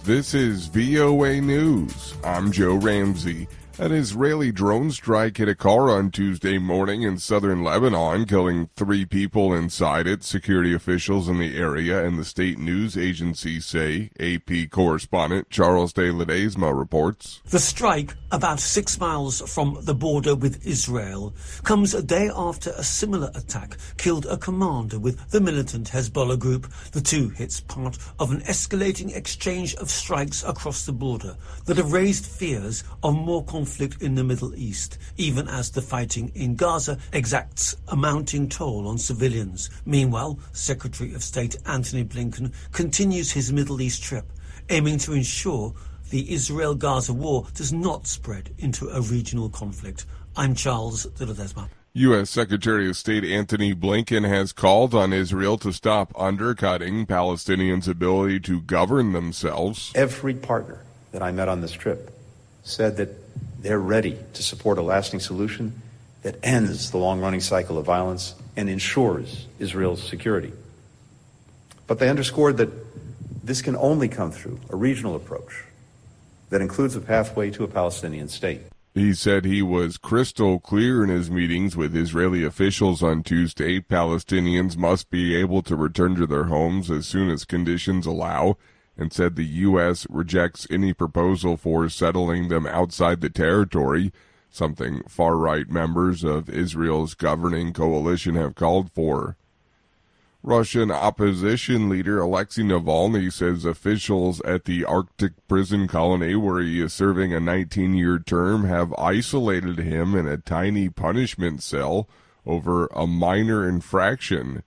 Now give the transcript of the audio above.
This is VOA News. I'm Joe Ramsey. An Israeli drone strike hit a car on Tuesday morning in southern Lebanon, killing 3 people inside it, security officials in the area and the state news agency say. AP correspondent Charles de Ledesma reports. The strike, about 6 miles from the border with Israel, comes a day after a similar attack killed a commander with the militant Hezbollah group. The 2 hits part of an escalating exchange of strikes across the border that have raised fears of more conflict in the Middle East, even as the fighting in Gaza exacts a mounting toll on civilians. Meanwhile, Secretary of State Antony Blinken continues his Middle East trip, aiming to ensure the Israel-Gaza war does not spread into a regional conflict. I'm Charles de Ledesma. U.S. Secretary of State Antony Blinken has called on Israel to stop undercutting Palestinians' ability to govern themselves. Every partner that I met on this trip said that they're ready to support a lasting solution that ends the long-running cycle of violence and ensures Israel's security. But they underscored that this can only come through a regional approach that includes a pathway to a Palestinian state. He said he was crystal clear in his meetings with Israeli officials on Tuesday. Palestinians must be able to return to their homes as soon as conditions allow, and said the U.S. rejects any proposal for settling them outside the territory, something far-right members of Israel's governing coalition have called for. Russian opposition leader Alexei Navalny says officials at the Arctic prison colony where he is serving a 19-year term have isolated him in a tiny punishment cell over a minor infraction.